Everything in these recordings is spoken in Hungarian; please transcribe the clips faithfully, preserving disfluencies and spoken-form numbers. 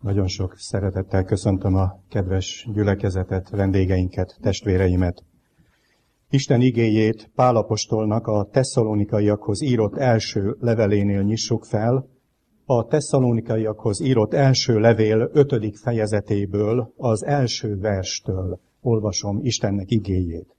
Nagyon sok szeretettel köszöntöm a kedves gyülekezetet, vendégeinket, testvéreimet. Isten igéjét Pál apostolnak a tesszalonikaiakhoz írott első levelénél nyissuk fel. A tesszalonikaiakhoz írott első levél ötödik fejezetéből, az első verstől olvasom Istennek igéjét.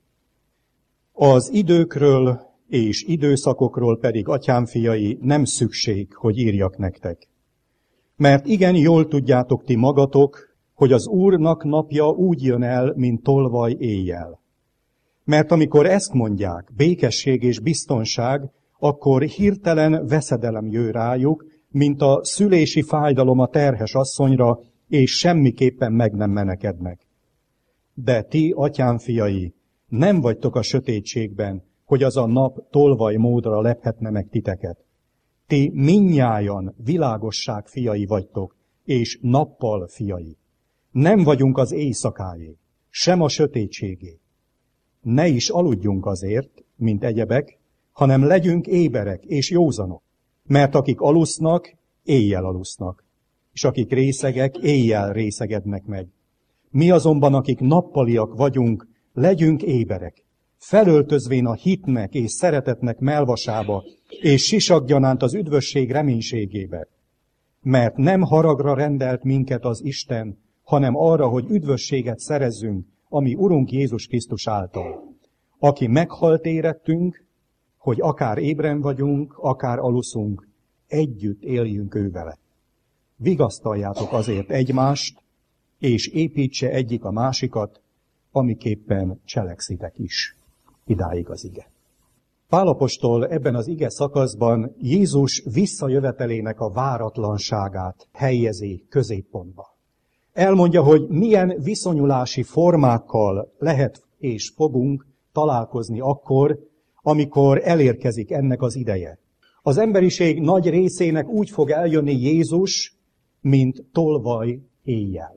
Az időkről és időszakokról pedig, atyám fiai, nem szükség, hogy írjak nektek. Mert igen, jól tudjátok ti magatok, hogy az Úrnak napja úgy jön el, mint tolvaj éjjel. Mert amikor ezt mondják, békesség és biztonság, akkor hirtelen veszedelem jön rájuk, mint a szülési fájdalom a terhes asszonyra, és semmiképpen meg nem menekednek. De ti, atyám fiai, nem vagytok a sötétségben, hogy az a nap tolvaj módra lephetne meg titeket. Ti mindnyájan világosság fiai vagytok, és nappal fiai. Nem vagyunk az éjszakáé, sem a sötétségé. Ne is aludjunk azért, mint egyebek, hanem legyünk éberek és józanok. Mert akik alusznak, éjjel alusznak, és akik részegek, éjjel részegednek meg. Mi azonban, akik nappaliak vagyunk, legyünk éberek, felöltözvén a hitnek és szeretetnek melvasába, és sisakgyanánt az üdvösség reménységébe. Mert nem haragra rendelt minket az Isten, hanem arra, hogy üdvösséget szerezzünk, ami Urunk Jézus Krisztus által. Aki meghalt érettünk, hogy akár ébren vagyunk, akár aluszunk, együtt éljünk ő vele. Vigasztaljátok azért egymást, és építse egyik a másikat, amiképpen cselekszitek is. Idáig az ige. Pál apostol ebben az ige szakaszban Jézus visszajövetelének a váratlanságát helyezi középpontba. Elmondja, hogy milyen viszonyulási formákkal lehet és fogunk találkozni akkor, amikor elérkezik ennek az ideje. Az emberiség nagy részének úgy fog eljönni Jézus, mint tolvaj éjjel.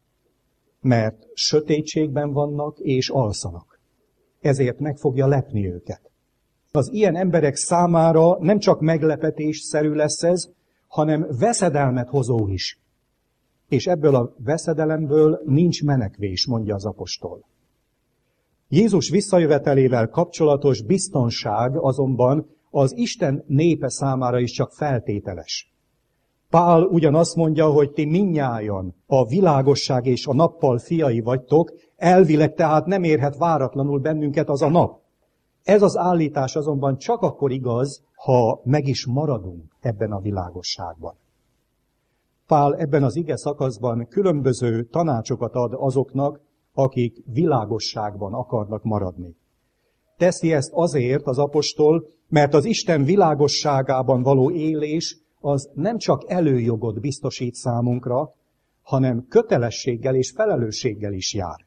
Mert sötétségben vannak és alszanak. Ezért meg fogja lepni őket. Az ilyen emberek számára nem csak meglepetésszerű lesz ez, hanem veszedelmet hozó is. És ebből a veszedelemből nincs menekvés, mondja az apostol. Jézus visszajövetelével kapcsolatos biztonság azonban az Isten népe számára is csak feltételes. Pál ugyanazt mondja, hogy ti mindnyájan a világosság és a nappal fiai vagytok, elvileg tehát nem érhet váratlanul bennünket az a nap. Ez az állítás azonban csak akkor igaz, ha meg is maradunk ebben a világosságban. Pál ebben az ige szakaszban különböző tanácsokat ad azoknak, akik világosságban akarnak maradni. Teszi ezt azért az apostol, mert az Isten világosságában való élés az nem csak előjogot biztosít számunkra, hanem kötelességgel és felelősséggel is jár.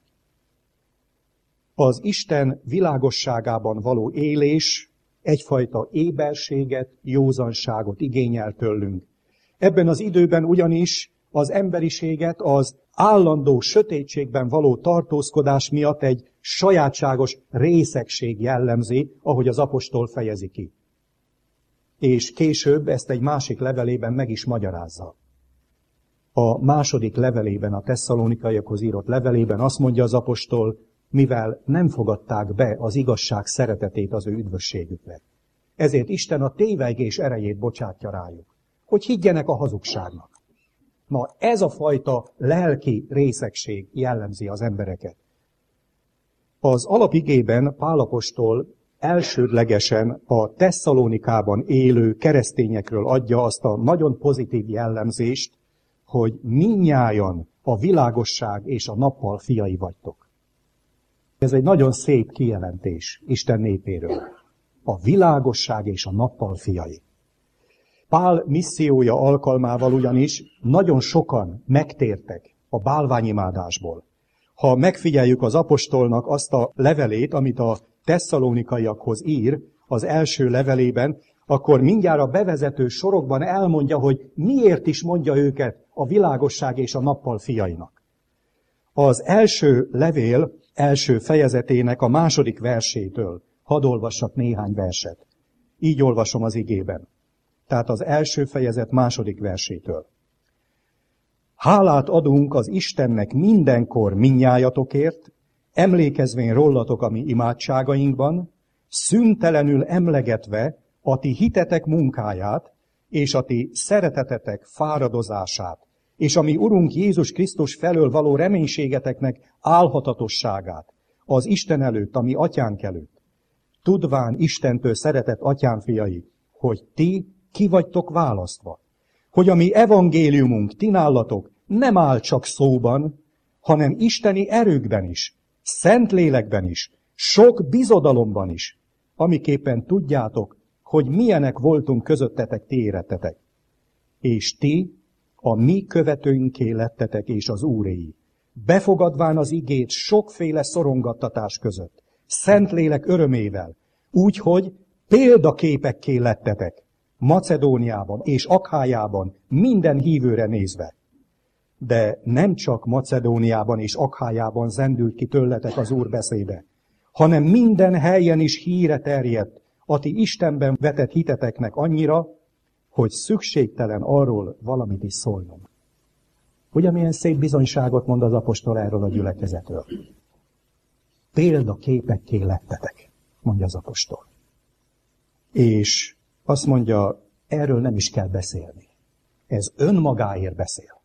Az Isten világosságában való élés egyfajta éberséget, józanságot igényel tőlünk. Ebben az időben ugyanis az emberiséget az állandó sötétségben való tartózkodás miatt egy sajátságos részegség jellemzi, ahogy az apostol fejezi ki. És később ezt egy másik levelében meg is magyarázza. A második levelében, a tesszalonikaiakhoz írott levelében azt mondja az apostol, mivel nem fogadták be az igazság szeretetét az ő üdvösségükre. Ezért Isten a tévegés erejét bocsátja rájuk, hogy higgyenek a hazugságnak. Na, ez a fajta lelki részegség jellemzi az embereket. Az alapigében Pál apostol elsődlegesen a Tesszalonikában élő keresztényekről adja azt a nagyon pozitív jellemzést, hogy mindnyájan a világosság és a nappal fiai vagytok. Ez egy nagyon szép kijelentés Isten népéről. A világosság és a nappal fiai. Pál missziója alkalmával ugyanis nagyon sokan megtértek a bálványimádásból. Ha megfigyeljük az apostolnak azt a levelét, amit a tesszalonikaiakhoz ír, az első levelében, akkor mindjárt a bevezető sorokban elmondja, hogy miért is mondja őket a világosság és a nappal fiainak. Az első levél első fejezetének a második versétől hadd olvassak néhány verset. Így olvasom az igében. Tehát az első fejezet második versétől. Hálát adunk az Istennek mindenkor mindnyájatokért, emlékezvén rólatok a mi imádságainkban, szüntelenül emlegetve a ti hitetek munkáját, és a ti szeretetetek fáradozását, és a mi Urunk Jézus Krisztus felől való reménységeteknek álhatatosságát az Isten előtt, a mi atyánk előtt. Tudván Istentől szeretett atyám fiai, hogy ti ki vagytok választva, hogy a mi evangéliumunk ti nálatok nem áll csak szóban, hanem isteni erőkben is, szent lélekben is, sok bizodalomban is, amiképpen tudjátok, hogy milyenek voltunk közöttetek, ti érettetek. És ti a mi követőinké lettetek és az Úréi, befogadván az igét sokféle szorongattatás között, szent lélek örömével, úgyhogy példaképekké lettetek Macedóniában és Akhájában minden hívőre nézve. De nem csak Macedóniában és Akhájában zendült ki tőletek az Úr beszéde, hanem minden helyen is híre terjedt a ti Istenben vetett hiteteknek annyira, hogy szükségtelen arról valamit is szólnom. Ugye milyen szép bizonyságot mond az apostol erről a gyülekezetről? Példaképekké lettetek, mondja az apostol. És azt mondja, erről nem is kell beszélni. Ez önmagáért beszél.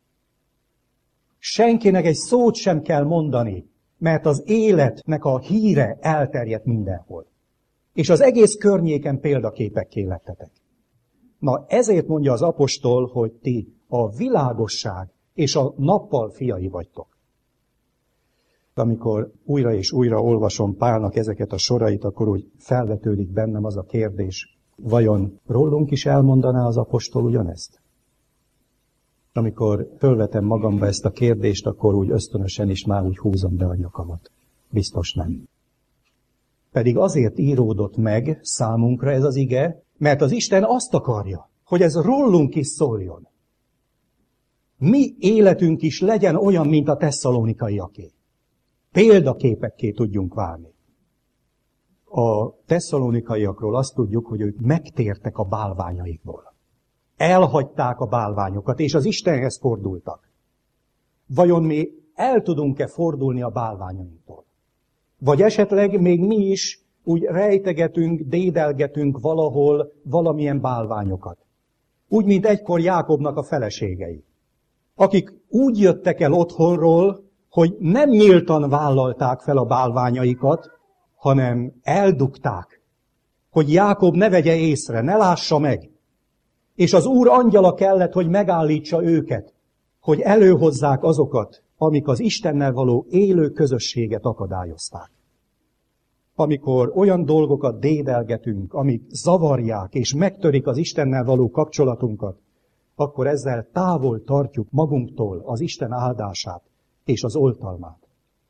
Senkinek egy szót sem kell mondani, mert az életnek a híre elterjedt mindenhol. És az egész környéken példaképekké lettetek. Na ezért mondja az apostol, hogy ti a világosság és a nappal fiai vagytok. Amikor újra és újra olvasom Pálnak ezeket a sorait, akkor úgy felvetődik bennem az a kérdés, vajon rólunk is elmondaná az apostol ugyanezt? Amikor fölvetem magamba ezt a kérdést, akkor úgy ösztönösen is már úgy húzom be a nyakamat. Biztos nem. Pedig azért íródott meg számunkra ez az ige, mert az Isten azt akarja, hogy ez rólunk is szóljon. Mi életünk is legyen olyan, mint a tesszalonikaiaké. Példaképekké tudjunk válni. A tesszalonikaiakról azt tudjuk, hogy ők megtértek a bálványaikból. Elhagyták a bálványokat, és az Istenhez fordultak. Vajon mi el tudunk-e fordulni a bálványainktól? Vagy esetleg még mi is úgy rejtegetünk, dédelgetünk valahol valamilyen bálványokat. Úgy, mint egykor Jákobnak a feleségei, akik úgy jöttek el otthonról, hogy nem nyíltan vállalták fel a bálványaikat, hanem eldugták, hogy Jákob ne vegye észre, ne lássa meg. És az Úr angyala kellett, hogy megállítsa őket, hogy előhozzák azokat, amik az Istennel való élő közösséget akadályozták. Amikor olyan dolgokat dédelgetünk, amik zavarják és megtörik az Istennel való kapcsolatunkat, akkor ezzel távol tartjuk magunktól az Isten áldását és az oltalmát.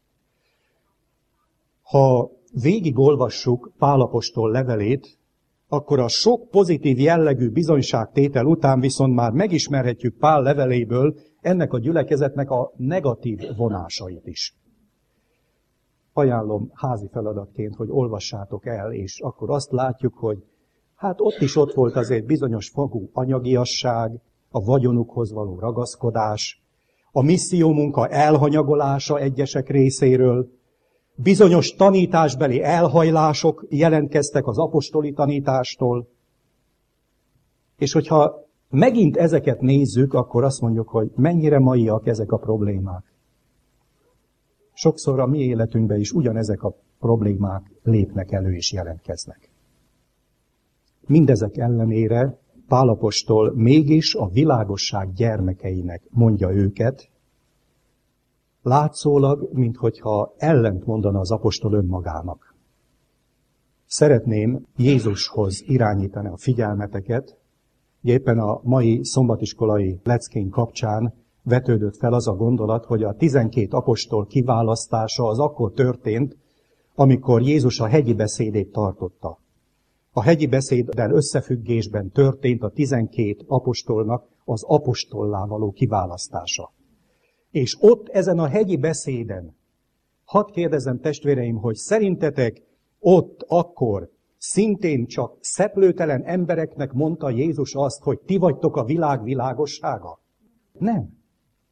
Ha végigolvassuk Pál apostol levelét, akkor a sok pozitív jellegű bizonyságtétel után viszont már megismerhetjük Pál leveléből ennek a gyülekezetnek a negatív vonásait is. Ajánlom házi feladatként, hogy olvassátok el, és akkor azt látjuk, hogy hát ott is ott volt azért bizonyos fogú anyagiasság, a vagyonukhoz való ragaszkodás, a missziómunka elhanyagolása egyesek részéről, bizonyos tanításbeli elhajlások jelentkeztek az apostoli tanítástól, és hogyha megint ezeket nézzük, akkor azt mondjuk, hogy mennyire maiak ezek a problémák. Sokszor a mi életünkben is ugyanezek a problémák lépnek elő és jelentkeznek. Mindezek ellenére Pál apostol mégis a világosság gyermekeinek mondja őket, látszólag, minthogyha ellent mondana az apostol önmagának. Szeretném Jézushoz irányítani a figyelmeteket. Éppen a mai szombatiskolai leckén kapcsán vetődött fel az a gondolat, hogy a tizenkét apostol kiválasztása az akkor történt, amikor Jézus a hegyi beszédét tartotta. A hegyi beszéddel összefüggésben történt a tizenkét apostolnak az apostollá való kiválasztása. És ott ezen a hegyi beszéden, hadd kérdezem testvéreim, hogy szerintetek ott akkor szintén csak szeplőtelen embereknek mondta Jézus azt, hogy ti vagytok a világ világossága? Nem.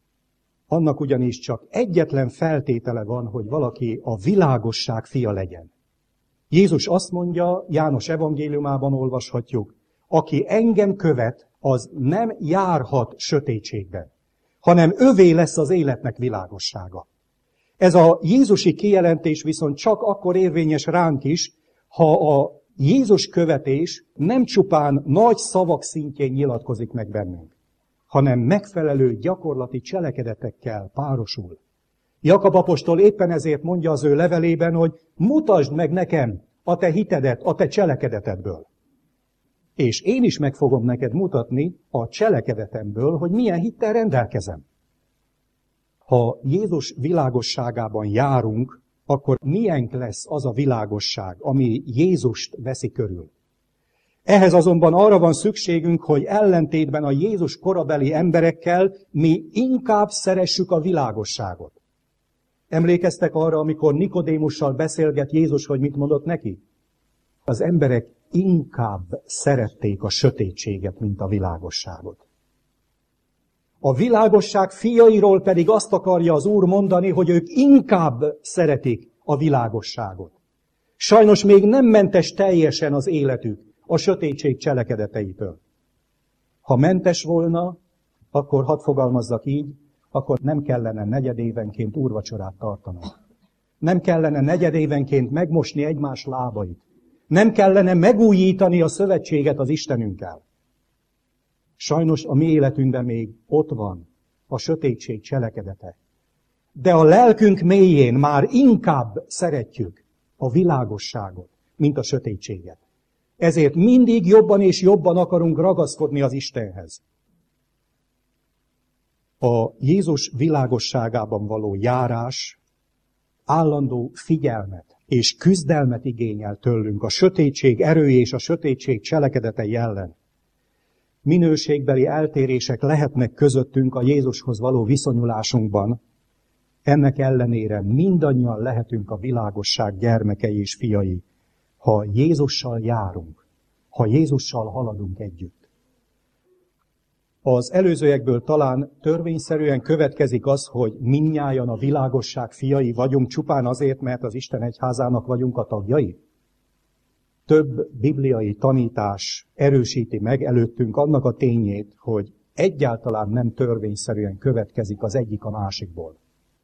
Annak ugyanis csak egyetlen feltétele van, hogy valaki a világosság fia legyen. Jézus azt mondja, János evangéliumában olvashatjuk, aki engem követ, az nem járhat sötétségben, hanem övé lesz az életnek világossága. Ez a jézusi kijelentés viszont csak akkor érvényes ránk is, ha a Jézus követés nem csupán nagy szavak szintjén nyilatkozik meg bennünk, hanem megfelelő gyakorlati cselekedetekkel párosul. Jakab apostol éppen ezért mondja az ő levelében, hogy mutasd meg nekem a te hitedet, a te cselekedetedből. És én is meg fogom neked mutatni a cselekedetemből, hogy milyen hittel rendelkezem. Ha Jézus világosságában járunk, akkor milyen lesz az a világosság, ami Jézust veszi körül. Ehhez azonban arra van szükségünk, hogy ellentétben a Jézus korabeli emberekkel mi inkább szeressük a világosságot. Emlékeztek arra, amikor Nikodémussal beszélget Jézus, hogy mit mondott neki? Az emberek inkább szerették a sötétséget, mint a világosságot. A világosság fiairól pedig azt akarja az Úr mondani, hogy ők inkább szeretik a világosságot. Sajnos még nem mentes teljesen az életük a sötétség cselekedeteitől. Ha mentes volna, akkor hadd fogalmazzak így, akkor nem kellene negyedévenként úrvacsorát tartanunk. Nem kellene negyedévenként megmosni egymás lábait. Nem kellene megújítani a szövetséget az Istenünkkel. Sajnos a mi életünkben még ott van a sötétség cselekedete. De a lelkünk mélyén már inkább szeretjük a világosságot, mint a sötétséget. Ezért mindig jobban és jobban akarunk ragaszkodni az Istenhez. A Jézus világosságában való járás állandó figyelmet és küzdelmet igényel tőlünk a sötétség erői és a sötétség cselekedetei ellen. Minőségbeli eltérések lehetnek közöttünk a Jézushoz való viszonyulásunkban, ennek ellenére mindannyian lehetünk a világosság gyermekei és fiai, ha Jézussal járunk, ha Jézussal haladunk együtt. Az előzőekből talán törvényszerűen következik az, hogy mindnyájan a világosság fiai vagyunk csupán azért, mert az Isten egyházának vagyunk a tagjai. Több bibliai tanítás erősíti meg előttünk annak a tényét, hogy egyáltalán nem törvényszerűen következik az egyik a másikból.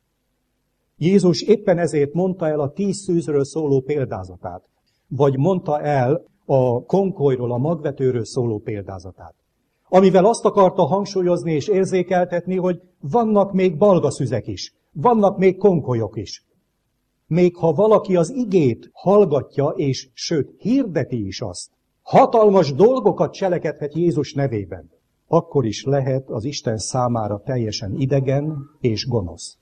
Jézus éppen ezért mondta el a tíz szűzről szóló példázatát, vagy mondta el a konkolyról, a magvetőről szóló példázatát, amivel azt akarta hangsúlyozni és érzékeltetni, hogy vannak még balgaszüzek is, vannak még konkolyok is. Még ha valaki az igét hallgatja, és sőt, hirdeti is azt, hatalmas dolgokat cselekedhet Jézus nevében, akkor is lehet az Isten számára teljesen idegen és gonosz.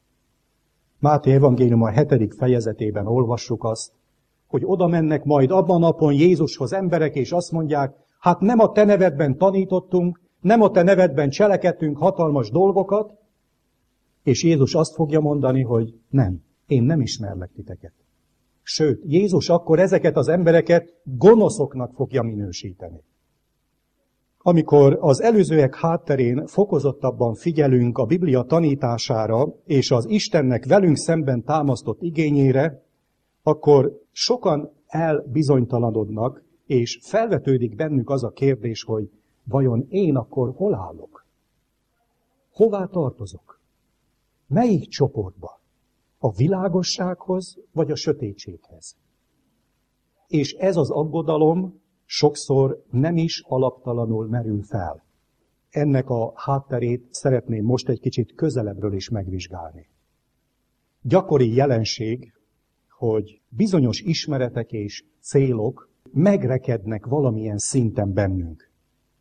Máté evangélium a hetedik fejezetében olvassuk azt, hogy oda mennek majd abban a napon Jézushoz emberek, és azt mondják, hát nem a te nevedben tanítottunk, nem a te nevedben cselekedtünk hatalmas dolgokat, és Jézus azt fogja mondani, hogy nem, én nem ismerlek titeket. Sőt, Jézus akkor ezeket az embereket gonoszoknak fogja minősíteni. Amikor az előzőek hátterén fokozottabban figyelünk a Biblia tanítására és az Istennek velünk szemben támasztott igényére, akkor sokan elbizonytalanodnak, és felvetődik bennük az a kérdés, hogy vajon én akkor hol állok? Hová tartozok? Melyik csoportba? A világossághoz, vagy a sötétséghez? És ez az aggodalom sokszor nem is alaptalanul merül fel. Ennek a hátterét szeretném most egy kicsit közelebbről is megvizsgálni. Gyakori jelenség, hogy bizonyos ismeretek és célok megrekednek valamilyen szinten bennünk.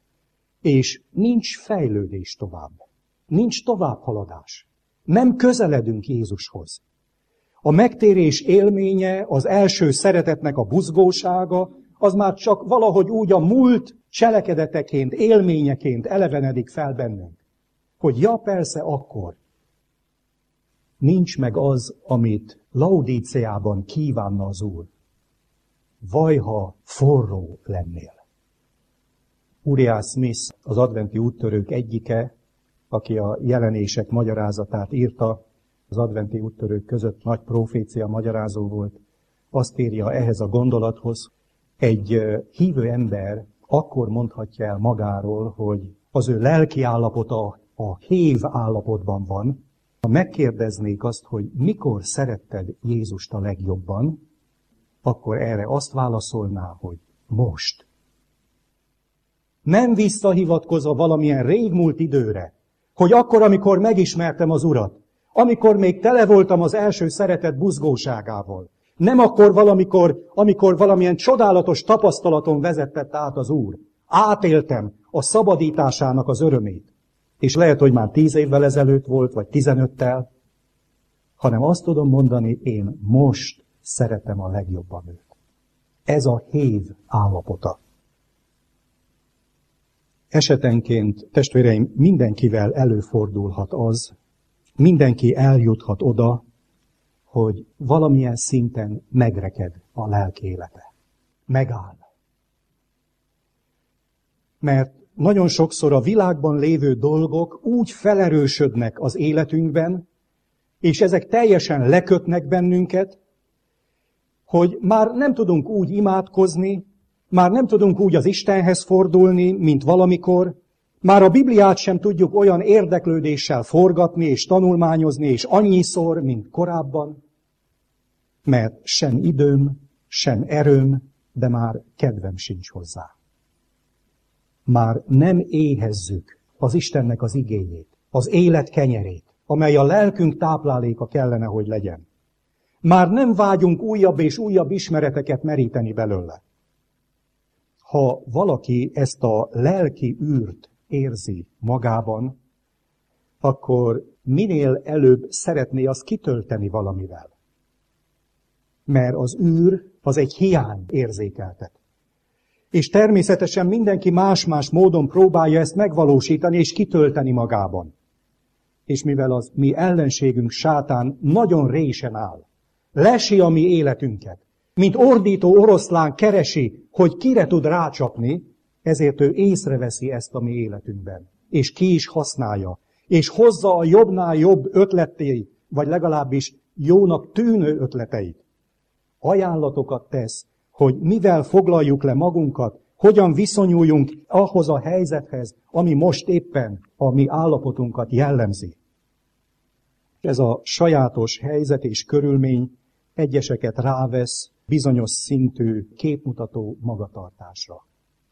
És nincs fejlődés tovább. Nincs továbbhaladás. Nem közeledünk Jézushoz. A megtérés élménye, az első szeretetnek a buzgósága, az már csak valahogy úgy a múlt cselekedeteként, élményeként elevenedik fel bennünk. Hogy ja, persze akkor. Nincs meg az, amit Laudíceában kívánna az Úr. Vaj, ha forró lennél. Uriah Smith, az adventi úttörők egyike, aki a jelenések magyarázatát írta, az adventi úttörők között nagy profécia magyarázó volt, azt írja ehhez a gondolathoz, egy hívő ember akkor mondhatja el magáról, hogy az ő lelki állapota a hév állapotban van, ha megkérdeznék azt, hogy mikor szeretted Jézust a legjobban, akkor erre azt válaszolná, hogy most. Nem visszahivatkozva valamilyen régmúlt időre, hogy akkor, amikor megismertem az Urat, amikor még tele voltam az első szeretet buzgóságával, nem akkor valamikor, amikor valamilyen csodálatos tapasztalaton vezetett át az Úr. Átéltem a szabadításának az örömét. És lehet, hogy már tíz évvel ezelőtt volt, vagy tizenöttel, hanem azt tudom mondani, én most szeretem a legjobban őt. Ez a hév állapota. Esetenként, testvéreim, mindenkivel előfordulhat az, mindenki eljuthat oda, hogy valamilyen szinten megreked a lelki élete. Megáll. Mert nagyon sokszor a világban lévő dolgok úgy felerősödnek az életünkben, és ezek teljesen lekötnek bennünket, hogy már nem tudunk úgy imádkozni, már nem tudunk úgy az Istenhez fordulni, mint valamikor, már a Bibliát sem tudjuk olyan érdeklődéssel forgatni és tanulmányozni, és annyiszor, mint korábban, mert sem időm, sem erőm, de már kedvem sincs hozzá. Már nem éhezzük az Istennek az igéjét, az élet kenyerét, amely a lelkünk tápláléka kellene, hogy legyen. Már nem vágyunk újabb és újabb ismereteket meríteni belőle. Ha valaki ezt a lelki űrt érzi magában, akkor minél előbb szeretné azt kitölteni valamivel. Mert az űr az egy hiány érzékeltet. És természetesen mindenki más-más módon próbálja ezt megvalósítani és kitölteni magában. És mivel az mi ellenségünk sátán nagyon résen áll, lesi a mi életünket, mint ordító oroszlán keresi, hogy kire tud rácsapni, ezért ő észreveszi ezt a mi életünkben. És ki is használja. És hozza a jobbnál jobb ötleteit, vagy legalábbis jónak tűnő ötleteit. Ajánlatokat tesz, hogy mivel foglaljuk le magunkat, hogyan viszonyuljunk ahhoz a helyzethez, ami most éppen a mi állapotunkat jellemzi. Ez a sajátos helyzet és körülmény egyeseket rávesz bizonyos szintű képmutató magatartásra.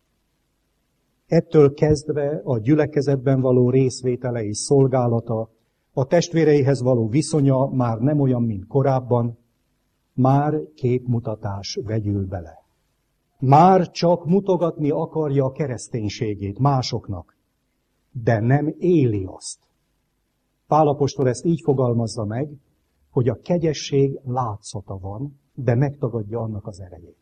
Ettől kezdve a gyülekezetben való részvétele és szolgálata, a testvéreihez való viszonya már nem olyan, mint korábban, már képmutatás vegyül bele. Már csak mutogatni akarja a kereszténységét másoknak, de nem éli azt. Pál apostol ezt így fogalmazza meg, hogy a kegyesség látszata van, de megtagadja annak az erejét.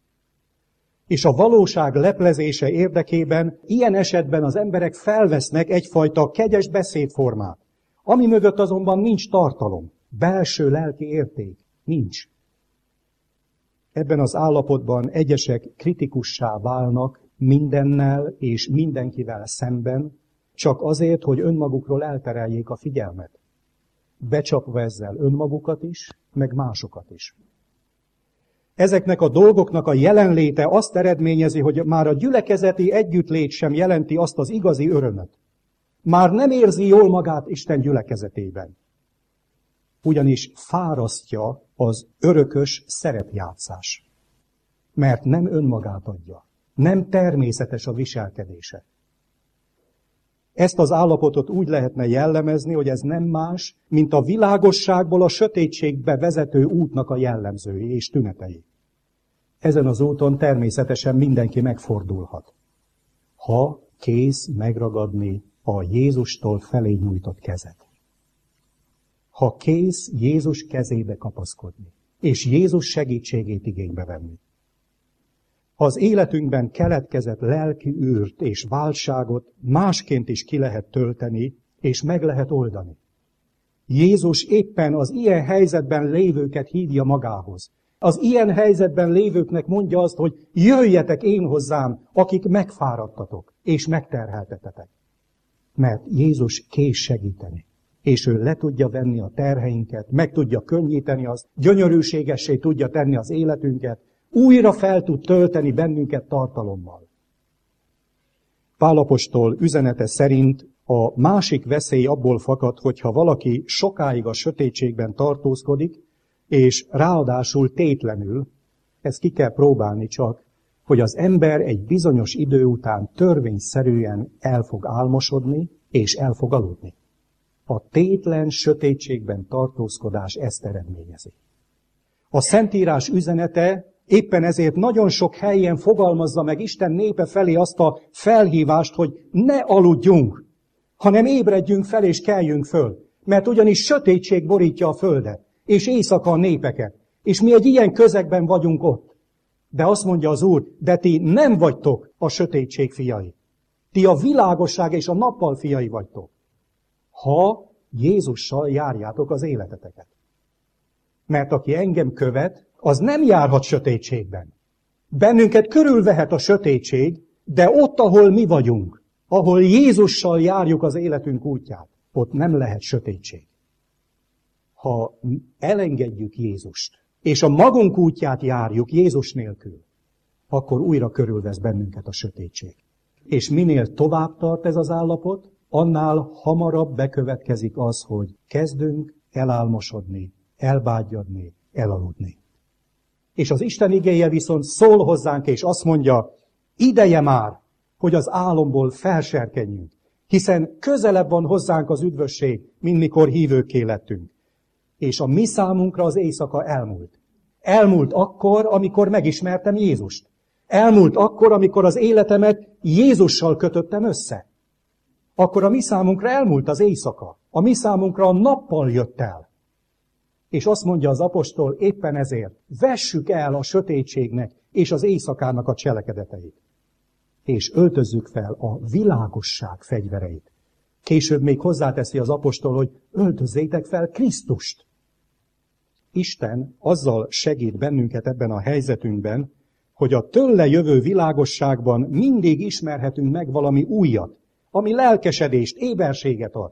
És a valóság leplezése érdekében ilyen esetben az emberek felvesznek egyfajta kegyes beszédformát, ami mögött azonban nincs tartalom, belső lelki érték, nincs. Ebben az állapotban egyesek kritikussá válnak mindennel és mindenkivel szemben, csak azért, hogy önmagukról eltereljék a figyelmet. Becsapva ezzel önmagukat is, meg másokat is. Ezeknek a dolgoknak a jelenléte azt eredményezi, hogy már a gyülekezeti együttlét sem jelenti azt az igazi örömöt. Már nem érzi jól magát Isten gyülekezetében. Ugyanis fárasztja az örökös szerepjátszás. Mert nem önmagát adja. Nem természetes a viselkedése. Ezt az állapotot úgy lehetne jellemezni, hogy ez nem más, mint a világosságból a sötétségbe vezető útnak a jellemzői és tünetei. Ezen az úton természetesen mindenki megfordulhat, ha kész megragadni a Jézustól felé nyújtott kezet. Ha kész Jézus kezébe kapaszkodni, és Jézus segítségét igénybe venni. Ha az életünkben keletkezett lelki űrt és váltságot másként is ki lehet tölteni, és meg lehet oldani. Jézus éppen az ilyen helyzetben lévőket hívja magához. Az ilyen helyzetben lévőknek mondja azt, hogy jöjjetek én hozzám, akik megfáradtatok és megterheltetetek. Mert Jézus kész segíteni. És ő le tudja venni a terheinket, meg tudja könnyíteni azt, gyönyörűségessé tudja tenni az életünket, újra fel tud tölteni bennünket tartalommal. Pál apostol üzenete szerint a másik veszély abból fakad, hogyha valaki sokáig a sötétségben tartózkodik, és ráadásul tétlenül, ezt ki kell próbálni csak, hogy az ember egy bizonyos idő után törvényszerűen el fog álmosodni, és el fog aludni. A tétlen sötétségben tartózkodás ezt eredményezi. A Szentírás üzenete éppen ezért nagyon sok helyen fogalmazza meg Isten népe felé azt a felhívást, hogy ne aludjunk, hanem ébredjünk fel és keljünk föl. Mert ugyanis sötétség borítja a földet, és éjszaka a népeket, és mi egy ilyen közegben vagyunk ott. De azt mondja az Úr, de ti nem vagytok a sötétség fiai. Ti a világosság és a nappal fiai vagytok. Ha Jézussal járjátok az életeteket. Mert aki engem követ, az nem járhat sötétségben. Bennünket körülvehet a sötétség, de ott, ahol mi vagyunk, ahol Jézussal járjuk az életünk útját, ott nem lehet sötétség. Ha elengedjük Jézust, és a magunk útját járjuk Jézus nélkül, akkor újra körülvesz bennünket a sötétség. És minél tovább tart ez az állapot, annál hamarabb bekövetkezik az, hogy kezdünk elálmosodni, elbágyadni, elaludni. És az Isten igéje viszont szól hozzánk, és azt mondja, ideje már, hogy az álomból felserkenjünk, hiszen közelebb van hozzánk az üdvösség, mint mikor hívőkké lettünk. És a mi számunkra az éjszaka elmúlt. Elmúlt akkor, amikor megismertem Jézust. Elmúlt akkor, amikor az életemet Jézussal kötöttem össze. Akkor a mi számunkra elmúlt az éjszaka. A mi számunkra a nappal jött el. És azt mondja az apostol, éppen ezért vessük el a sötétségnek és az éjszakának a cselekedeteit. És öltözzük fel a világosság fegyvereit. Később még hozzáteszi az apostol, hogy öltözzétek fel Krisztust. Isten azzal segít bennünket ebben a helyzetünkben, hogy a tőle jövő világosságban mindig ismerhetünk meg valami újat, ami lelkesedést, éberséget ad.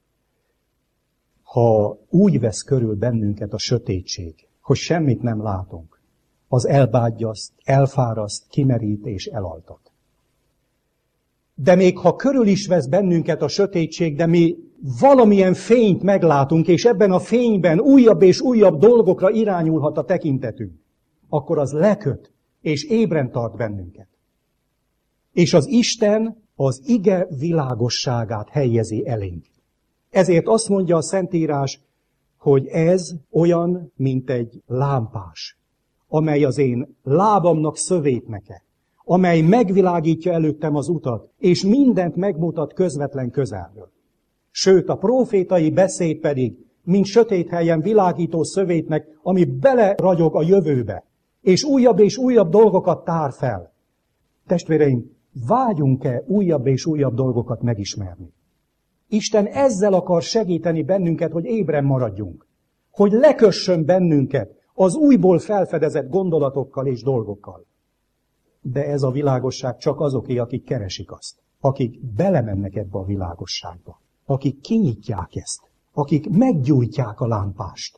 Ha úgy vesz körül bennünket a sötétség, hogy semmit nem látunk, az elbágyaszt, elfáraszt, kimerít és elaltat. De még ha körül is vesz bennünket a sötétség, de mi valamilyen fényt meglátunk, és ebben a fényben újabb és újabb dolgokra irányulhat a tekintetünk, akkor az leköt, és ébren tart bennünket. És az Isten az ige világosságát helyezi elénk. Ezért azt mondja a Szentírás, hogy ez olyan, mint egy lámpás, amely az én lábamnak szövétneke, amely megvilágítja előttem az utat, és mindent megmutat közvetlen közelről. Sőt, a prófétai beszéd pedig, mint sötét helyen világító szövétnek, ami beleragyog a jövőbe, és újabb és újabb dolgokat tár fel. Testvéreim, vágyunk-e újabb és újabb dolgokat megismerni? Isten ezzel akar segíteni bennünket, hogy ébren maradjunk, hogy lekössön bennünket az újból felfedezett gondolatokkal és dolgokkal. De ez a világosság csak azoké, akik keresik azt, akik belemennek ebbe a világosságba, akik kinyitják ezt, akik meggyújtják a lámpást.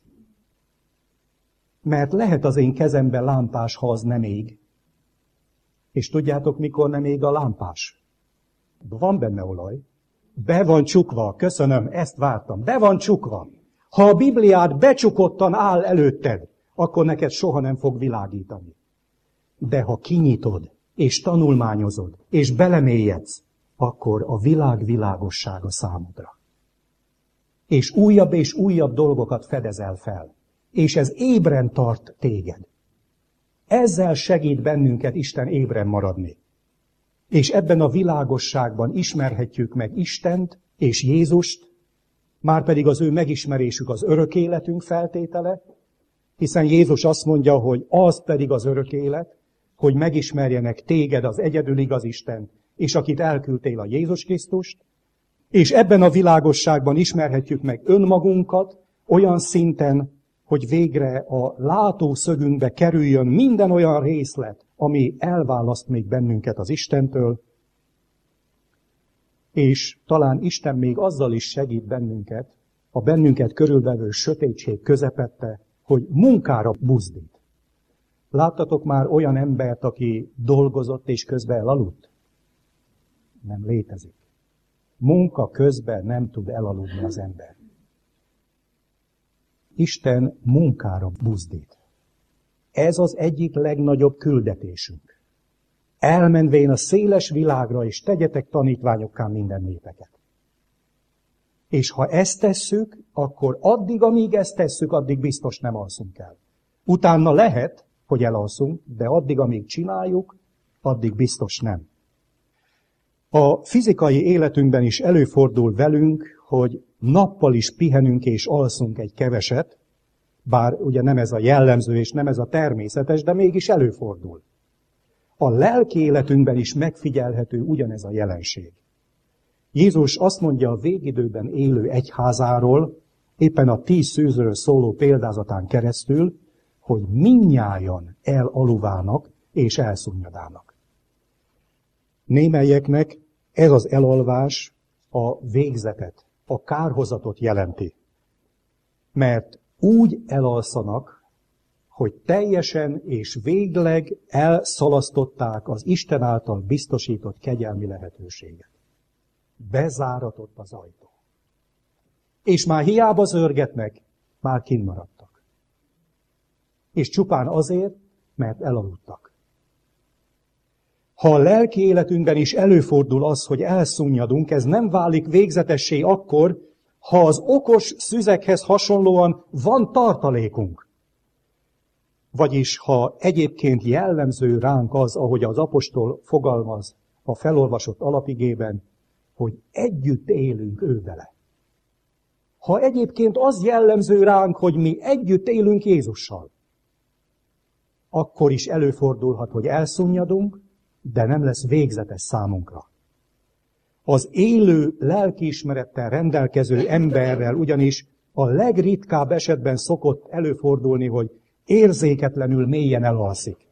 Mert lehet az én kezemben lámpás, ha az nem ég. És tudjátok, mikor nem ég a lámpás? Van benne olaj. Be van csukva, köszönöm, ezt vártam, be van csukva. Ha a Bibliád becsukottan áll előtted, akkor neked soha nem fog világítani. De ha kinyitod, és tanulmányozod, és belemélyedsz, akkor a világ világossága számodra. És újabb és újabb dolgokat fedezel fel. És ez ébren tart téged. Ezzel segít bennünket Isten ébren maradni. És ebben a világosságban ismerhetjük meg Istent és Jézust, márpedig az ő megismerésük az örök életünk feltétele, hiszen Jézus azt mondja, hogy az pedig az örök élet, hogy megismerjenek téged, az egyedül igaz Istent, és akit elküldtél, a Jézus Krisztust, és ebben a világosságban ismerhetjük meg önmagunkat olyan szinten, hogy végre a látószögünkbe kerüljön minden olyan részlet, ami elválaszt még bennünket az Istentől, És talán Isten még azzal is segít bennünket, a bennünket körülvevő sötétség közepette, hogy munkára buzdít. Láttatok már olyan embert, aki dolgozott és közben elaludt? Nem létezik. Munka közben nem tud elaludni az ember. Isten munkára buzdít. Ez az egyik legnagyobb küldetésünk. Elmenvén a széles világra, és tegyetek tanítványokká minden népeket. És ha ezt tesszük, akkor addig, amíg ezt tesszük, addig biztos nem alszunk el. Utána lehet, hogy elalszunk, de addig, amíg csináljuk, addig biztos nem. A fizikai életünkben is előfordul velünk, hogy nappal is pihenünk és alszunk egy keveset, bár ugye nem ez a jellemző és nem ez a természetes, de mégis előfordul. A lelki életünkben is megfigyelhető ugyanez a jelenség. Jézus azt mondja a végidőben élő egyházáról, éppen a tíz szűzről szóló példázatán keresztül, hogy mindnyájan elaluvának és elszunnyadálnak. Némelyeknek ez az elalvás a végzetet, a kárhozatot jelenti. Mert úgy elalszanak, hogy teljesen és végleg elszalasztották az Isten által biztosított kegyelmi lehetőséget. Bezáratott az ajtó. És már hiába zörgetnek, már kint maradtak. És csupán azért, mert elaludtak. Ha a lelki életünkben is előfordul az, hogy elszunnyadunk, ez nem válik végzetessé akkor, ha az okos szüzekhez hasonlóan van tartalékunk. Vagyis, ha egyébként jellemző ránk az, ahogy az apostol fogalmaz a felolvasott alapigében, hogy együtt élünk ő vele. Ha egyébként az jellemző ránk, hogy mi együtt élünk Jézussal, akkor is előfordulhat, hogy elszunnyadunk, de nem lesz végzetes számunkra. Az élő lelkiismerettel rendelkező emberrel ugyanis a legritkább esetben szokott előfordulni, hogy érzéketlenül mélyen elalszik.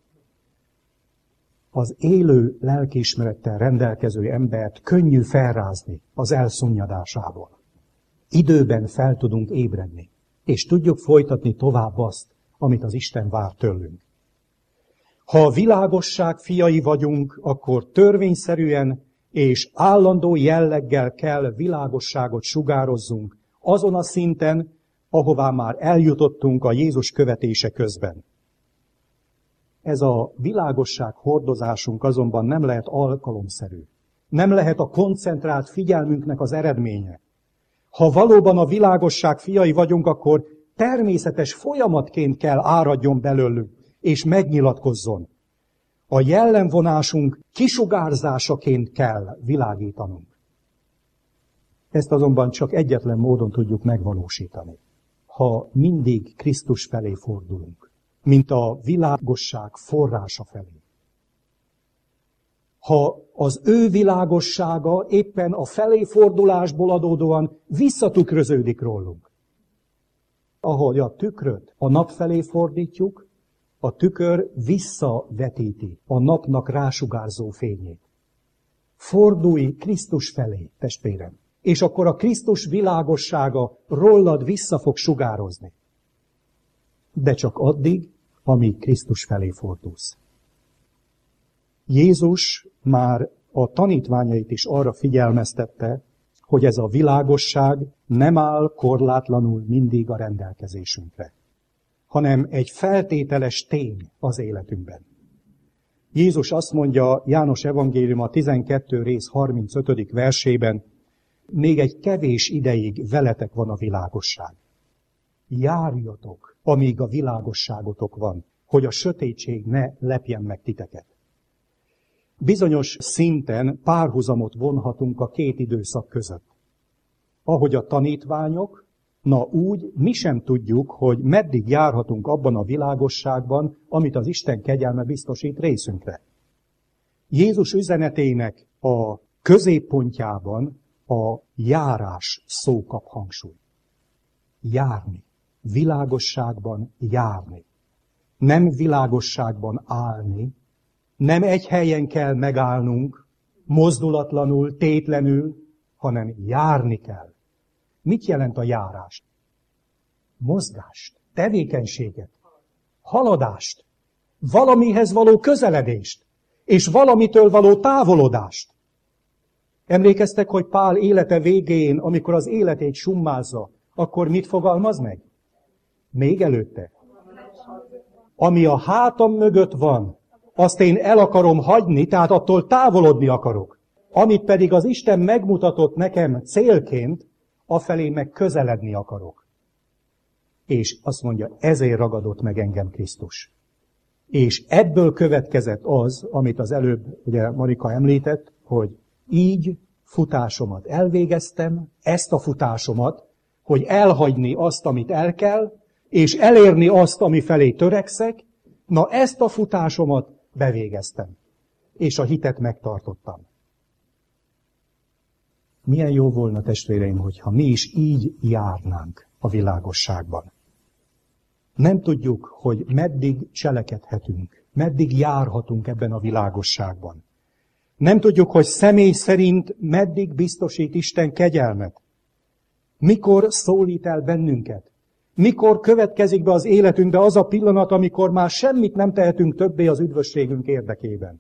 Az élő lelkiismerettel rendelkező embert könnyű felrázni az elszunnyadásával. Időben fel tudunk ébredni, és tudjuk folytatni tovább azt, amit az Isten vár tőlünk. Ha a világosság fiai vagyunk, akkor törvényszerűen és állandó jelleggel kell világosságot sugározzunk azon a szinten, ahová már eljutottunk a Jézus követése közben. Ez a világosság hordozásunk azonban nem lehet alkalomszerű. Nem lehet a koncentrált figyelmünknek az eredménye. Ha valóban a világosság fiai vagyunk, akkor természetes folyamatként kell áradjon belőlünk, és megnyilatkozzon. A jellemvonásunk kisugárzásaként kell világítanunk. Ezt azonban csak egyetlen módon tudjuk megvalósítani. Ha mindig Krisztus felé fordulunk, mint a világosság forrása felé. Ha az ő világossága éppen a felé fordulásból adódóan visszatükröződik rólunk. Ahogy a tükröt a nap felé fordítjuk, a tükör visszavetíti a napnak rásugárzó fényét. Fordulj Krisztus felé, testvérem, és akkor a Krisztus világossága rólad vissza fog sugározni. De csak addig, amíg Krisztus felé fordulsz. Jézus már a tanítványait is arra figyelmeztette, hogy ez a világosság nem áll korlátlanul mindig a rendelkezésünkre, hanem egy feltételes tény az életünkben. Jézus azt mondja János evangéliuma tizenkettő rész harmincötödik versében, még egy kevés ideig veletek van a világosság. Járjatok, amíg a világosságotok van, hogy a sötétség ne lepjen meg titeket. Bizonyos szinten párhuzamot vonhatunk a két időszak között. Ahogy a tanítványok, na úgy mi sem tudjuk, hogy meddig járhatunk abban a világosságban, amit az Isten kegyelme biztosít részünkre. Jézus üzenetének a középpontjában a járás szó kap hangsúly. Járni. Világosságban járni. Nem világosságban állni, nem egy helyen kell megállnunk, mozdulatlanul, tétlenül, hanem járni kell. Mit jelent a járás? Mozgást, tevékenységet, haladást, valamihez való közeledést, és valamitől való távolodást. Emlékeztek, hogy Pál élete végén, amikor az életét summázza, akkor mit fogalmaz meg? Még előtte. Ami a hátam mögött van, azt én el akarom hagyni, tehát attól távolodni akarok. Amit pedig az Isten megmutatott nekem célként, afelé meg közeledni akarok. És azt mondja, ezért ragadott meg engem Krisztus. És ebből következett az, amit az előbb ugye Marika említett, hogy így futásomat elvégeztem, ezt a futásomat, hogy elhagyni azt, amit el kell, és elérni azt, ami felé törekszek, na ezt a futásomat bevégeztem. És a hitet megtartottam. Milyen jó volna, testvéreim, hogyha mi is így járnánk a világosságban. Nem tudjuk, hogy meddig cselekedhetünk, meddig járhatunk ebben a világosságban. Nem tudjuk, hogy személy szerint meddig biztosít Isten kegyelmet. Mikor szólít el bennünket? Mikor következik be az életünkbe az a pillanat, amikor már semmit nem tehetünk többé az üdvösségünk érdekében?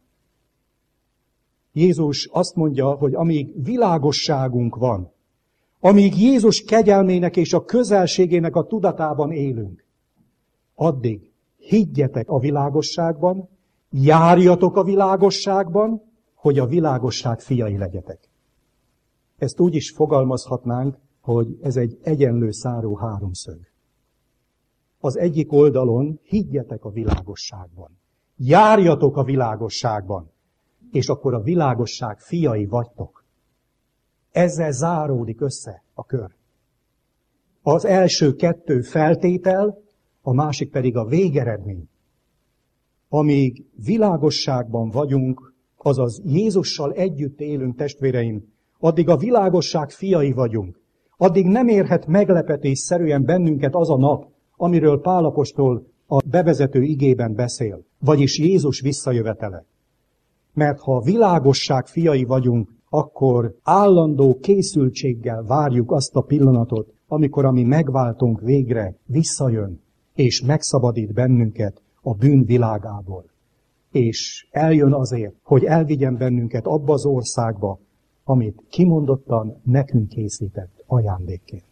Jézus azt mondja, hogy amíg világosságunk van, amíg Jézus kegyelmének és a közelségének a tudatában élünk, addig higgyetek a világosságban, járjatok a világosságban, hogy a világosság fiai legyetek. Ezt úgy is fogalmazhatnánk, hogy ez egy egyenlő száró háromszög. Az egyik oldalon higgyetek a világosságban, járjatok a világosságban, és akkor a világosság fiai vagytok. Ezzel záródik össze a kör. Az első kettő feltétel, a másik pedig a végeredmény. Amíg világosságban vagyunk, azaz Jézussal együtt élünk, testvéreim, addig a világosság fiai vagyunk. Addig nem érhet meglepetésszerűen bennünket az a nap, amiről Pál apostol a bevezető igében beszél, vagyis Jézus visszajövetele. Mert ha a világosság fiai vagyunk, akkor állandó készültséggel várjuk azt a pillanatot, amikor a mi megváltunk végre visszajön, és megszabadít bennünket a bűn világából. És eljön azért, hogy elvigyen bennünket abba az országba, amit kimondottan nekünk készített ajándékként.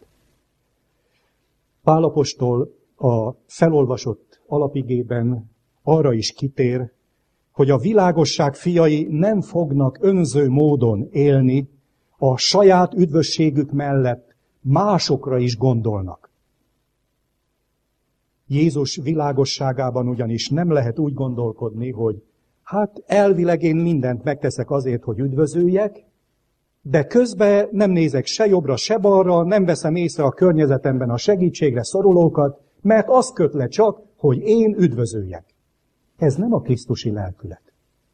Pál apostol a felolvasott alapigében arra is kitér, hogy a világosság fiai nem fognak önző módon élni, a saját üdvösségük mellett másokra is gondolnak. Jézus világosságában ugyanis nem lehet úgy gondolkodni, hogy hát elvileg én mindent megteszek azért, hogy üdvözöljek, de közben nem nézek se jobbra, se balra, nem veszem észre a környezetemben a segítségre szorulókat, mert az köt le csak, hogy én üdvözöljek. Ez nem a krisztusi lelkület.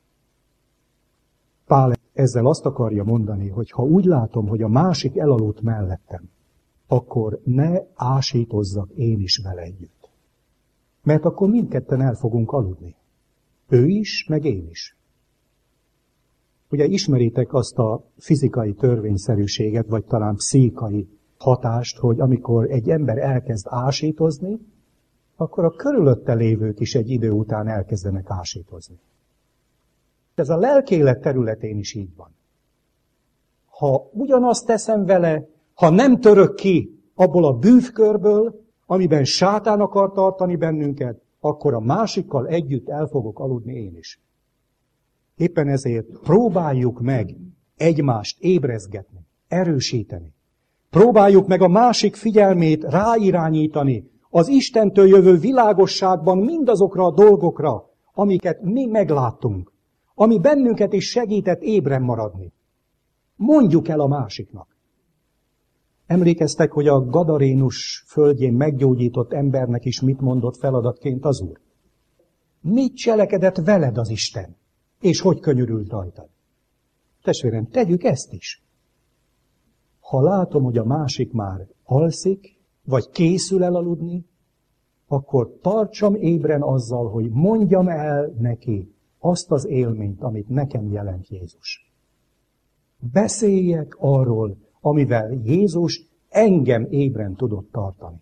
Pál ezzel azt akarja mondani, hogy ha úgy látom, hogy a másik elaludt mellettem, akkor ne ásítozzak én is vele együtt. Mert akkor mindketten el fogunk aludni. Ő is, meg én is. Ugye ismeritek azt a fizikai törvényszerűséget, vagy talán pszichai hatást, hogy amikor egy ember elkezd ásítozni, akkor a körülötte lévők is egy idő után elkezdenek ásítozni. Ez a lelkélet területén is így van. Ha ugyanazt teszem vele, ha nem török ki abból a bűvkörből, amiben sátán akar tartani bennünket, akkor a másikkal együtt el fogok aludni én is. Éppen ezért próbáljuk meg egymást ébrezgetni, erősíteni. Próbáljuk meg a másik figyelmét ráirányítani az Istentől jövő világosságban mindazokra a dolgokra, amiket mi megláttunk, ami bennünket is segített ébren maradni. Mondjuk el a másiknak. Emlékeztek, hogy a Gadarénus földjén meggyógyított embernek is mit mondott feladatként az Úr? Mit cselekedett veled az Isten? És hogy könyörült rajtad? Testvérem, tegyük ezt is. Ha látom, hogy a másik már alszik, vagy készül el aludni, akkor tartsam ébren azzal, hogy mondjam el neki azt az élményt, amit nekem jelent Jézus. Beszéljek arról, amivel Jézus engem ébren tudott tartani.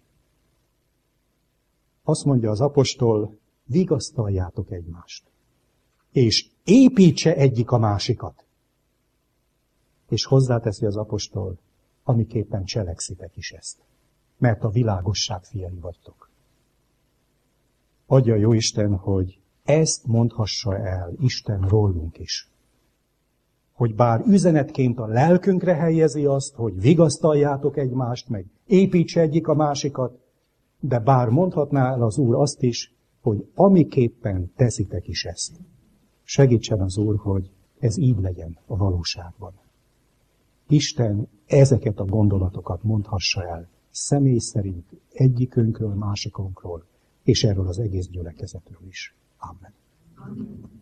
Azt mondja az apostol, vigasztaljátok egymást, és építse egyik a másikat. És hozzáteszi az apostol, amiképpen cselekszitek is ezt, mert a világosság fiai vagytok. Adja Jóisten, hogy ezt mondhassa el Isten rólunk is. Hogy bár üzenetként a lelkünkre helyezi azt, hogy vigasztaljátok egymást, meg építse egyik a másikat, de bár mondhatná el az Úr azt is, hogy amiképpen teszitek is ezt. Segítsen az Úr, hogy ez így legyen a valóságban. Isten ezeket a gondolatokat mondhassa el személy szerint egyikünkről, másikunkról, és erről az egész gyülekezetről is. Amen. Amen.